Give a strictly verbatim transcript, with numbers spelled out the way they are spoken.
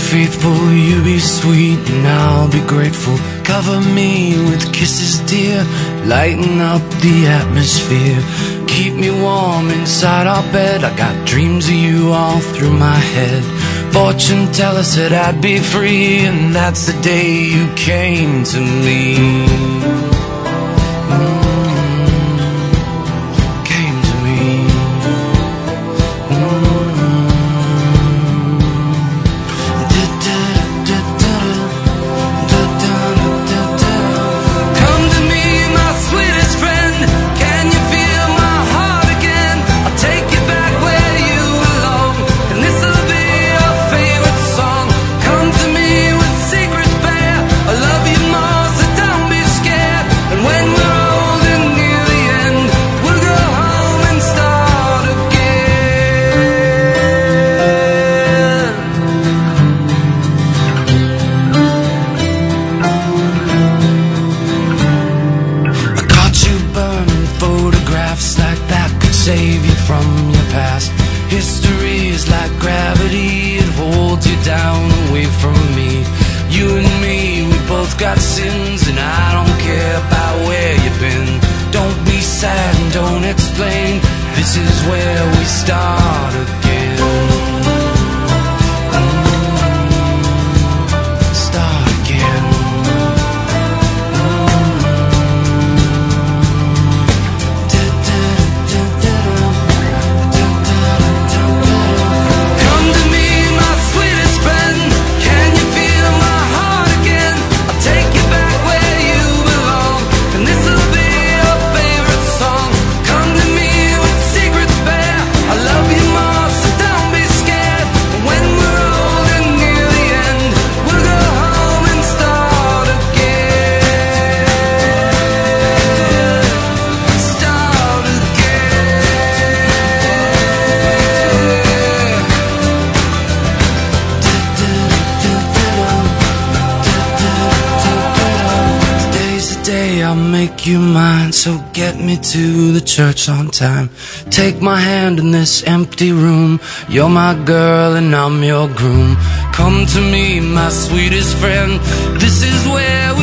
faithful, you be sweet, and I'll be grateful. Cover me with kisses, dear, lighten up the atmosphere. Keep me warm inside our bed, I got dreams of you all through my head. Fortune teller said I'd be free, and that's the day you came to me. Save you from your past. History is like gravity, it holds you down away from me. You and me, we both got sins, and I don't care about where you've been. Don't be sad and don't explain, this is where we start again. Start again. I'll make you mine, so get me to the church on time. Take my hand in this empty room, you're my girl and I'm your groom. Come to me, my sweetest friend, this is where we